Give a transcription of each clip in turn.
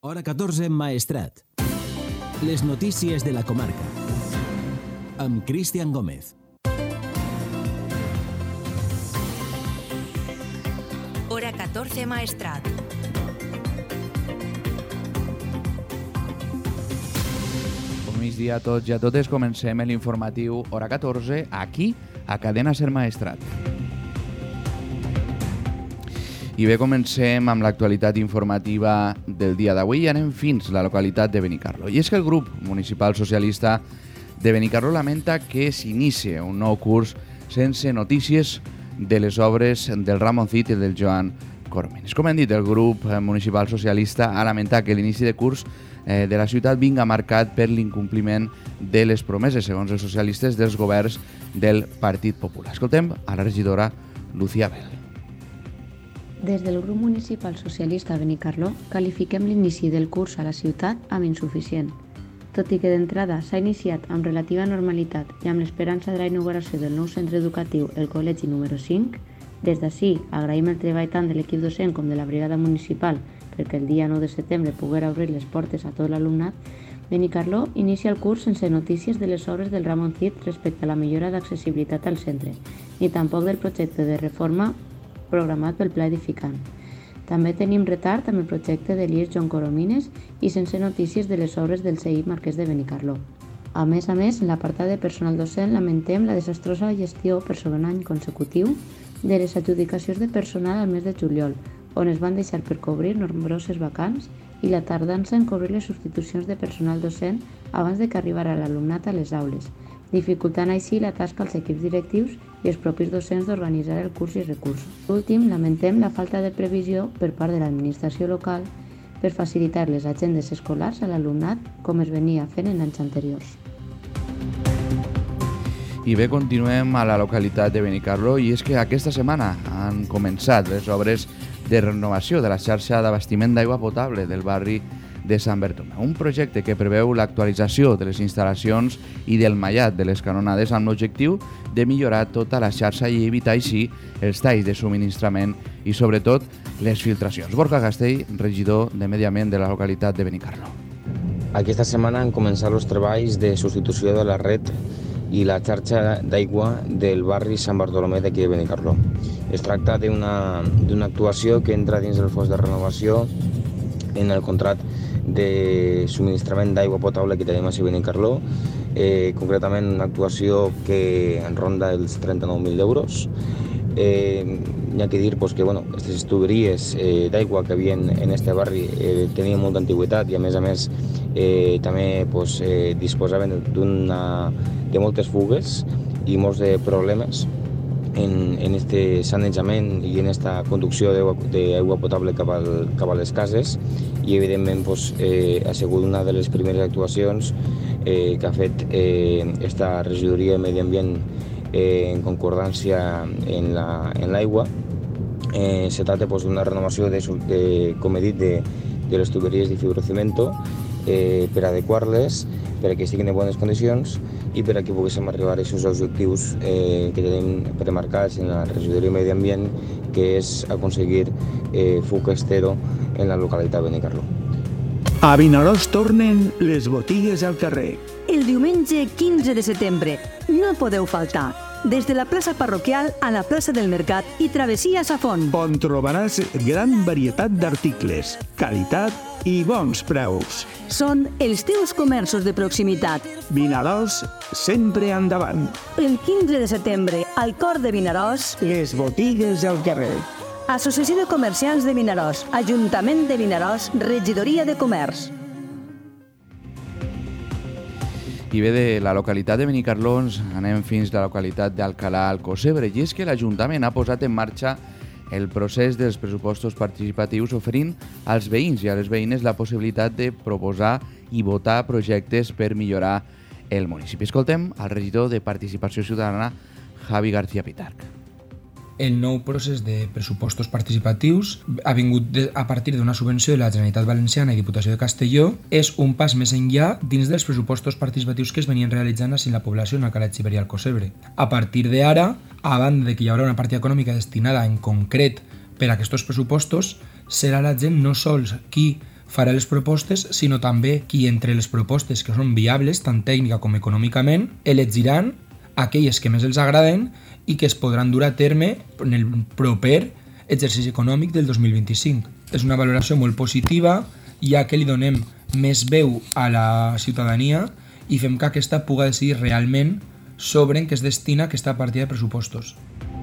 Hora 14 Maestrat. Les notícies de la comarca. Amb Cristian Gómez. Hora 14 Maestrat. Bon migdia a tots i a totes. Comencem l'informatiu Hora 14 aquí, a Cadena Ser Maestrat. I bé, comencem amb l'actualitat informativa del dia d'avui i anem fins a la localitat de Benicarló. I és que el grup municipal socialista de Benicarló lamenta que s'inicie un nou curs sense notícies de les obres del Ramoncit i del Joan Coromines. Com hem dit, el grup municipal socialista ha lamentat que l'inici de curs de la ciutat vinga marcat per l'incompliment de les promeses, segons els socialistes, dels governs del Partit Popular. Escoltem a la regidora Lucía Bel. Des del grup municipal socialista Benicarló qualifiquem l'inici del curs a la ciutat amb insuficient. Tot i que d'entrada s'ha iniciat amb relativa normalitat i amb l'esperança de la inauguració del nou centre educatiu, el col·legi número 5, des d'ací agraïm el treball tant de l'equip docent com de la brigada municipal perquè el dia 9 de setembre poguera obrir les portes a tot l'alumnat. Benicarló inicia el curs sense notícies de les obres del Ramoncit respecte a la millora d'accessibilitat al centre, ni tampoc del projecte de reforma programat pel Pla Edificant. També tenim retard amb el projecte de l'IES Joan Coromines i sense notícies de les obres del CEI Marquès de Benicarló. A més, en l'apartat de personal docent lamentem la desastrosa gestió per segon any consecutiu de les adjudicacions de personal al mes de juliol, on es van deixar per cobrir nombroses vacants i la tardança en cobrir les substitucions de personal docent abans de que arribara l'alumnat a les aules, dificultant així la tasca als equips directius i els propis docents d'organitzar el curs i recursos. Per últim, lamentem la falta de previsió per part de l'administració local per facilitar les agendes escolars a l'alumnat com es venia fent en anys anteriors. I bé, continuem a la localitat de Benicarló i és que aquesta setmana han començat les obres de renovació de la xarxa d'abastiment d'aigua potable del barri de Sant Bertomeu. Un projecte que preveu l'actualització de les instal·lacions i del mallat de les canonades amb l'objectiu de millorar tota la xarxa i evitar així els talls de subministrament i, sobretot, les filtracions. Borja Castell, regidor de Medi Ambient de la localitat de Benicarló. Aquesta setmana han començat els treballs de substitució de la red i la xarxa d'aigua del barri Sant Bartolomé d'aquí de Benicarló. Es tracta d'una actuació que entra dins del fons de renovació en el contracte de subministrament d'aigua potable que tenim a Benicarló, concretament una actuació que en ronda els 39.000 euros. Hi ha que dir que aquestes tuberies d'aigua que havien en este barri tenien molta antiguitat i a més també disposaven de moltes fugues i molts de problemes en este sanejament i en esta conducció d'aigua potable cap a les cases i evidentment ha sigut una de les primeres actuacions que ha fet esta regidoria de Medi Ambient en concordància en l'aigua. Se tracta d'una renovació, com he dit, de les tuberies de fibrocimento per adequar-les, perquè estiguin en bones condicions i per a que poguéssim arribar a aquests objectius que tenim premarcats en la regidoria de Medi Ambient, que és aconseguir fuga estero en la localitat de Benicarló. A Vinaròs tornen les botigues al carrer. El diumenge 15 de setembre no podeu faltar. Des de la plaça parroquial a la plaça del Mercat i travessia Safont. On trobaràs gran varietat d'articles, qualitat i bons preus. Són els teus comerços de proximitat. Vinaròs, sempre endavant. El 15 de setembre, al cor de Vinaròs, les botigues al carrer. Associació de Comerciants de Vinaròs, Ajuntament de Vinaròs, Regidoria de Comerç. I bé, de la localitat de Benicarló anem fins a la localitat d'Alcalà Alcocebre i és que l'Ajuntament ha posat en marxa el procés dels pressupostos participatius oferint als veïns i a les veïnes la possibilitat de proposar i votar projectes per millorar el municipi. Escoltem al regidor de Participació Ciutadana, Javi García Pitarch. El nou procés de pressupostos participatius ha vingut a partir d'una subvenció de la Generalitat Valenciana i Diputació de Castelló. És un pas més enllà dins dels pressupostos participatius que es venien realitzant a la població en Alcalà i Alcocebre. A partir d'ara, a banda de que hi haurà una partida econòmica destinada en concret per a aquests pressupostos, serà la gent no sols qui farà les propostes, sinó també qui entre les propostes que són viables, tant tècnica com econòmicament, elegiran aquelles que més els agraden i que es podran dur a terme en el proper exercici econòmic del 2025. És una valoració molt positiva, ja que li donem més veu a la ciutadania i fem que aquesta puga decidir realment sobre en què es destina aquesta partida de pressupostos.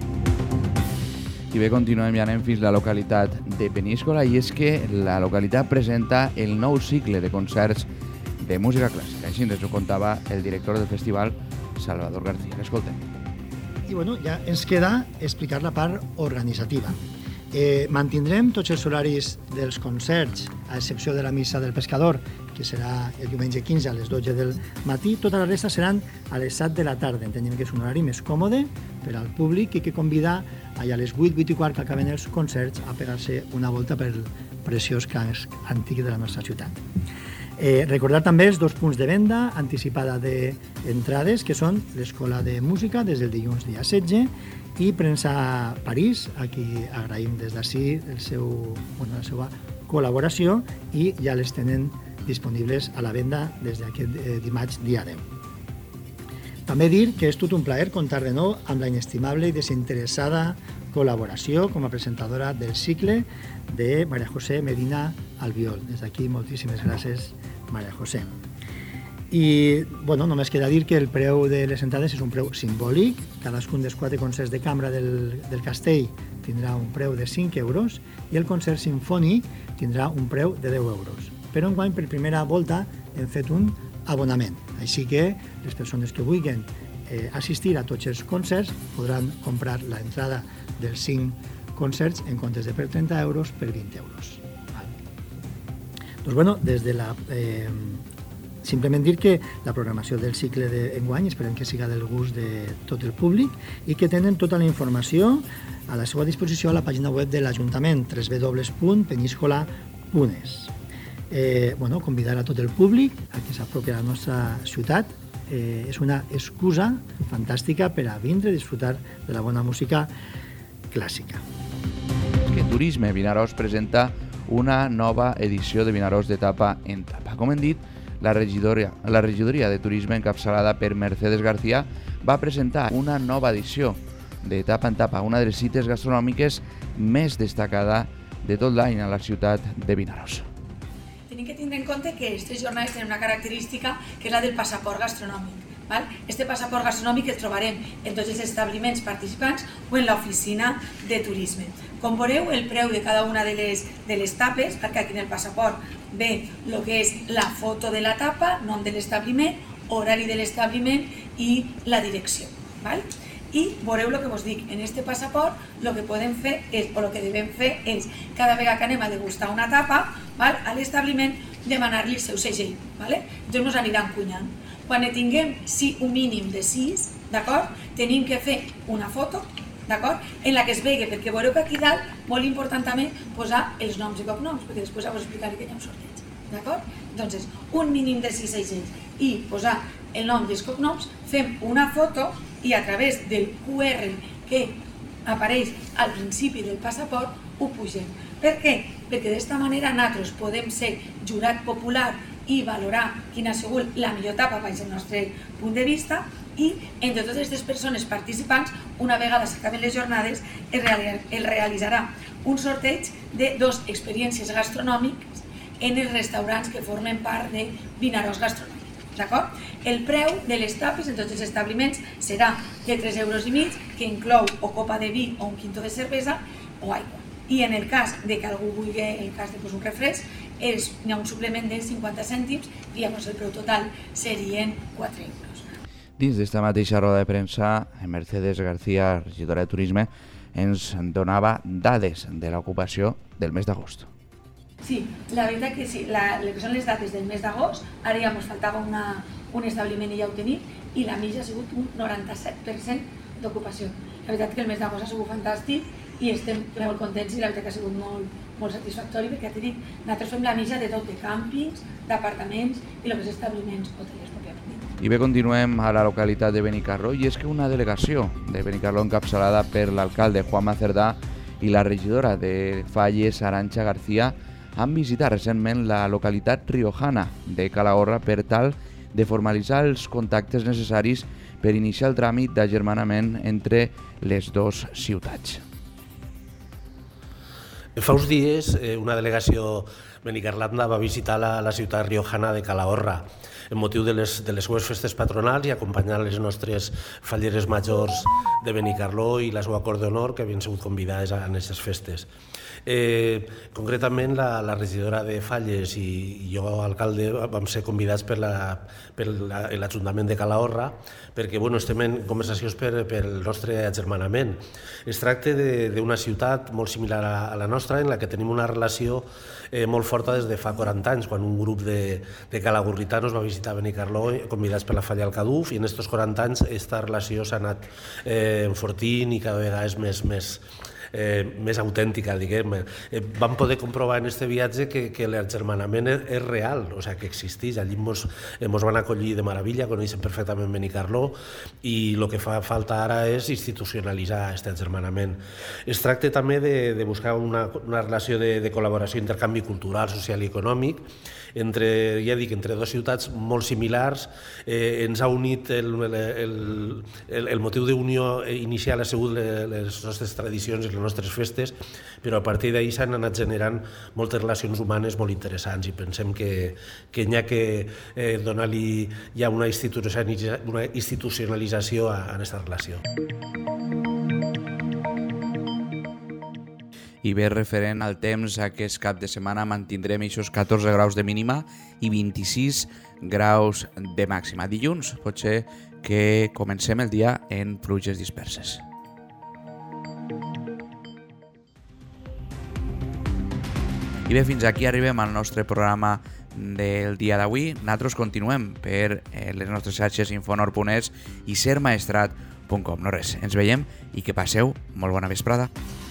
I bé, continuem i anem fins a la localitat de Peníscola, i és que la localitat presenta el nou cicle de concerts de música clàssica. Així ens ho contava el director del festival, Salvador García. Escoltem. I bueno, ja ens queda explicar la part organitzativa. Mantindrem tots els horaris dels concerts, a excepció de la missa del pescador, que serà el diumenge 15 a les 12 del matí. Tota la resta seran a les 7 de la tarda. Entenem que és un horari més còmode per al públic i que convida allà a les 8, 8 i quart que acaben els concerts a pegar-se una volta pel preciós casc antic de la nostra ciutat. Recordar també els 2 punts de venda anticipada d'entrades, que són l'Escola de Música des del dilluns dia 16 i Premsa París, a qui agraïm des d'ací la seva col·laboració, i ja les tenen disponibles a la venda des d'aquest dimarts dia 10. També dir que és tot un plaer comptar de nou amb la inestimable i desinteressada col·laboració com a presentadora del cicle de María José Medina Albiol. Des d'aquí moltíssimes gràcies, María José. I només queda dir que el preu de les entrades és un preu simbòlic. Cadascun dels 4 concerts de cambra del castell tindrà un preu de 5 euros i el concert sinfònic tindrà un preu de 10 euros. Però enguany, per primera volta, hem fet un abonament. Així que les persones que vulguin assistir a tots els concerts podran comprar l'entrada dels 5 concerts en comptes de per 30 euros per 20 euros. Doncs des de la... Simplement dir que la programació del cicle d'enguany esperem que siga del gust de tot el públic i que tenen tota la informació a la seva disposició a la pàgina web de l'Ajuntament, www.peniscola.es. Convidar a tot el públic a que s'apropi a la nostra ciutat. És una excusa fantàstica per a vindre a disfrutar de la bona música clàssica. Que Turisme Vinaròs presenta una nova edició de Vinaròs d'etapa en tapa. Com hem dit, la regidoria de Turisme, encapçalada per Mercedes García, va presentar una nova edició d'etapa en tapa, una de les cites gastronòmiques més destacada de tot l'any a la ciutat de Vinaròs. Tenim que tindre en compte que aquestes jornades tenen una característica que és la del passaport gastronòmic. Este passaport gastronòmic el trobarem en tots els establiments participants o en l'oficina de turisme. Com veureu, el preu de cada una de les tapes, perquè aquí en el passaport ve el que és la foto de la tapa, nom de l'establiment, horari de l'establiment i la direcció. I veureu el que vos dic, en este passaport el que podem fer és, o el que devem fer és, cada vegada que anem a degustar una tapa, a l'establiment demanar-li el seu segell. Llavors ens anirà encunyant. Quan tinguem un mínim de 6, tenim que fer una foto en la que es vegi, perquè veureu que aquí dalt, molt important també, posar els noms i cognoms, perquè després ja vos explicaré que hi ha un sorteig. Doncs, un mínim de 6 segells i posar el nom i els cognoms, fem una foto i a través del QR que apareix al principi del passaport ho pugem. Per què? Perquè d'esta manera nosaltres podem ser jurat popular i valorar quina ha sigut la millor etapa des del nostre punt de vista, i entre totes aquestes persones participants, una vegada s'acaben les jornades, es realitzarà un sorteig de 2 experiències gastronòmiques en els restaurants que formen part de Vinaròs Gastronòmic. El preu de les tapes en tots els establiments serà de 3,5 euros, que inclou o copa de vi o un quinto de cervesa o aigua. I en el cas de que algú vulgui el cas de un refresc, hi ha un suplement de 50 cèntims i llavors el preu total serien 4 euros. Dins d'esta mateixa roda de premsa, Mercedes García, regidora de Turisme, ens donava dades de l'ocupació del mes d'agost. Sí, la veritat que sí, el que són les dates del mes d'agost, ara ja ens faltava un establiment i ja ho tenim, i la mitja ha sigut un 97% d'ocupació. La veritat que el mes d'agost ha sigut fantàstic i estem molt contents i la veritat que ha sigut molt satisfactori, perquè ja t'he dit, nosaltres fem la mitja de tot, de càmpings, d'apartaments i el que és establiments hotelers pròpiament. I bé, continuem a la localitat de Benicarló, i és que una delegació de Benicarló encapçalada per l'alcalde Juanma Cerdà i la regidora de Falles, Arantxa García, han visitat recentment la localitat riojana de Calahorra per tal de formalitzar els contactes necessaris per iniciar el tràmit d'agermanament entre les dues ciutats. Fa uns dies una delegació benicarlanda va visitar la ciutat riojana de Calahorra en motiu de les seues festes patronals i acompanyant les nostres falleres majors de Benicarló i la seva cort d'honor que havien sigut convidades a aquestes festes. Concretament, la regidora de Falles i jo, alcalde, vam ser convidats per l'Ajuntament de Calahorra perquè estem en conversacions pel nostre agermanament. Es tracta d'una ciutat molt similar a la nostra, en la que tenim una relació molt forta des de fa 40 anys, quan un grup de calagurritanos va visitar Benicarló convidats per la Falla al Caduf, i en aquests 40 anys aquesta relació s'ha anat enfortint i cada vegada és més autèntica, diguem. Vam poder comprovar en aquest viatge que l'agermanament és real, o sigui, que existeix. Allí ens van acollir de meravella, coneixen perfectament Benicarló, i el que fa falta ara és institucionalitzar aquest agermanament. Es tracta també de buscar una relació de col·laboració, intercanvi cultural, social i econòmic, entre dues ciutats molt similars. Ens ha unit el motiu d'unió inicial ha sigut les nostres tradicions i les nostres festes, però a partir d'ahir s'han anat generant moltes relacions humanes molt interessants i pensem que n'hi ha que donar-li ja una institucionalització a aquesta relació. I bé, referent al temps, aquest cap de setmana mantindrem aquests 14 graus de mínima i 26 graus de màxima. Dilluns potser que comencem el dia en pluges disperses. I bé, fins aquí arribem al nostre programa del dia d'avui. Nosaltres continuem per les nostres xarxes infonor.es i sermaestrat.com. No res, ens veiem i que passeu molt bona vesprada.